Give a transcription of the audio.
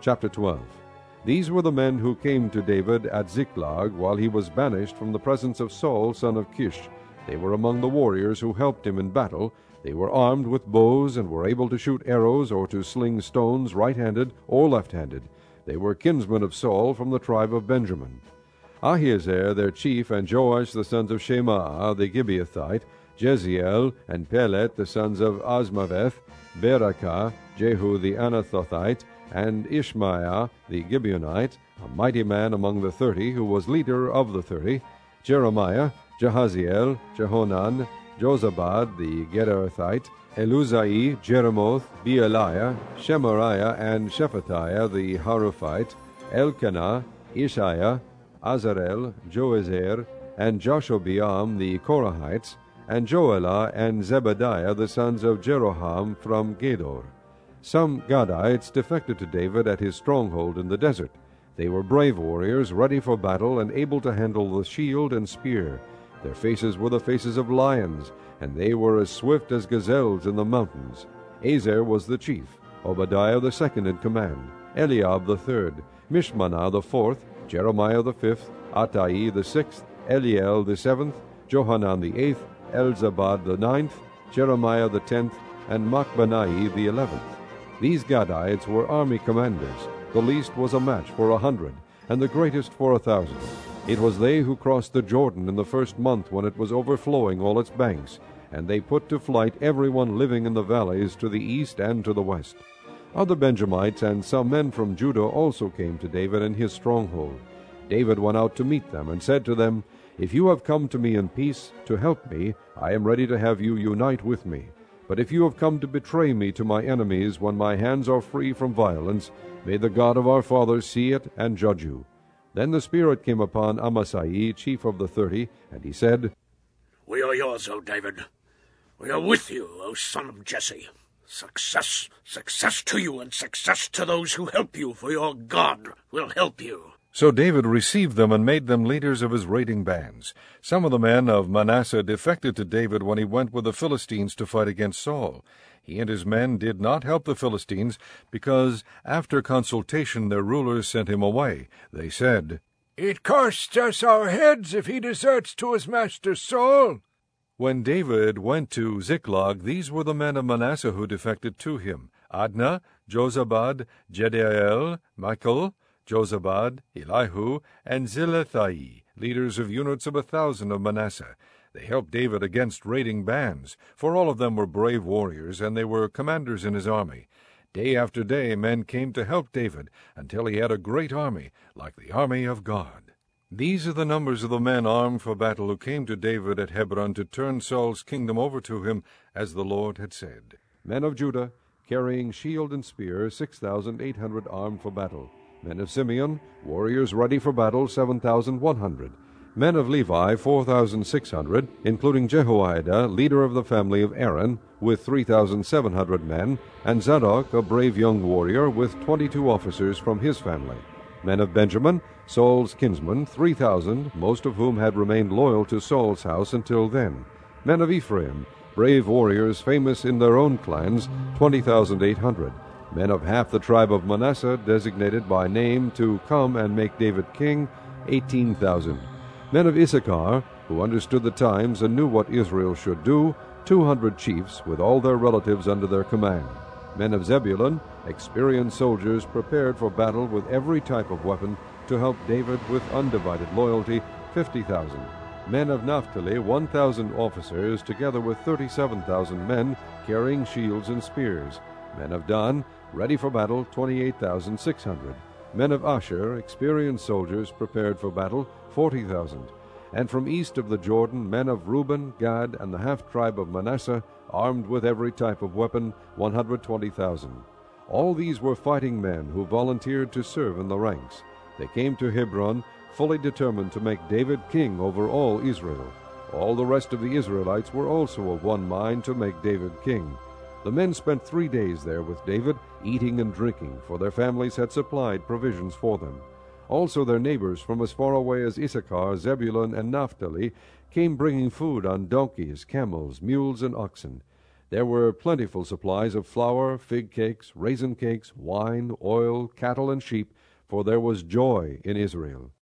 Chapter 12. These were the men who came to David at Ziklag while he was banished from the presence of Saul son of Kish. They were among the warriors who helped him in battle. They were armed with bows and were able to shoot arrows or to sling stones right-handed or left-handed. They were kinsmen of Saul from the tribe of Benjamin. Ahiezer their chief, and Joash the sons of Shemaah the Gibeathite, Jeziel and Pelet the sons of Azmaveth, Berakah, Jehu the Anathothite, and Ishmaiah the Gibeonite, a mighty man among the 30, who was leader of the 30, Jeremiah, Jahaziel, Jehonan, Jozabad the Gederathite, Eluzai, Jeremoth, Bealiah, Shemariah, and Shephatiah the Haruphite, Elkanah, Ishiah, Azarel, Joezer, and Joshobeam the Korahites, and Joelah and Zebadiah the sons of Jeroham from Gedor. Some Gadites defected to David at his stronghold in the desert. They were brave warriors, ready for battle and able to handle the shield and spear. Their faces were the faces of lions, and they were as swift as gazelles in the mountains. Ezer was the chief, Obadiah the second in command, Eliab the third, Mishmanah the fourth, Jeremiah the fifth, Attai the sixth, Eliel the seventh, Johanan the eighth, Elzabad the ninth, Jeremiah the 10th, and Machbanai the 11th. These Gadites were army commanders. The least was a match for 100, and the greatest for 1,000. It was they who crossed the Jordan in the first month when it was overflowing all its banks, and they put to flight everyone living in the valleys to the east and to the west. Other Benjamites and some men from Judah also came to David in his stronghold. David went out to meet them and said to them, "If you have come to me in peace, to help me, I am ready to have you unite with me. But if you have come to betray me to my enemies when my hands are free from violence, may the God of our fathers see it and judge you." Then the Spirit came upon Amasai, chief of the 30, and he said, "We are yours, O David. We are with you, O son of Jesse. Success, success to you, and success to those who help you, for your God will help you." So David received them and made them leaders of his raiding bands. Some of the men of Manasseh defected to David when he went with the Philistines to fight against Saul. He and his men did not help the Philistines, because after consultation their rulers sent him away. They said, "It costs us our heads if he deserts to his master Saul." When David went to Ziklag, these were the men of Manasseh who defected to him: Adnah, Jozabad, Jediael, Michael, Jozabad, Elihu, and Zilethai, leaders of units of 1,000 of Manasseh. They helped David against raiding bands, for all of them were brave warriors, and they were commanders in his army. Day after day men came to help David, until he had a great army, like the army of God. These are the numbers of the men armed for battle who came to David at Hebron to turn Saul's kingdom over to him, as the Lord had said. Men of Judah, carrying shield and spear, 6,800 armed for battle. Men of Simeon, warriors ready for battle, 7,100. Men of Levi, 4,600, including Jehoiada, leader of the family of Aaron, with 3,700 men, and Zadok, a brave young warrior, with 22 officers from his family. Men of Benjamin, Saul's kinsmen, 3,000, most of whom had remained loyal to Saul's house until then. Men of Ephraim, brave warriors famous in their own clans, 20,800. Men of half the tribe of Manasseh, designated by name to come and make David king, 18,000. Men of Issachar, who understood the times and knew what Israel should do, 200 chiefs, with all their relatives under their command. Men of Zebulun, experienced soldiers prepared for battle with every type of weapon to help David with undivided loyalty, 50,000. Men of Naphtali, 1,000 officers, together with 37,000 men carrying shields and spears. Men of Dan, ready for battle, 28,600. Men of Asher, experienced soldiers prepared for battle, 40,000. And from east of the Jordan, men of Reuben, Gad, and the half-tribe of Manasseh, armed with every type of weapon, 120,000. All these were fighting men who volunteered to serve in the ranks. They came to Hebron, fully determined to make David king over all Israel. All the rest of the Israelites were also of one mind to make David king. The men spent 3 days there with David, eating and drinking, for their families had supplied provisions for them. Also their neighbors from as far away as Issachar, Zebulun, and Naphtali came bringing food on donkeys, camels, mules, and oxen. There were plentiful supplies of flour, fig cakes, raisin cakes, wine, oil, cattle, and sheep, for there was joy in Israel.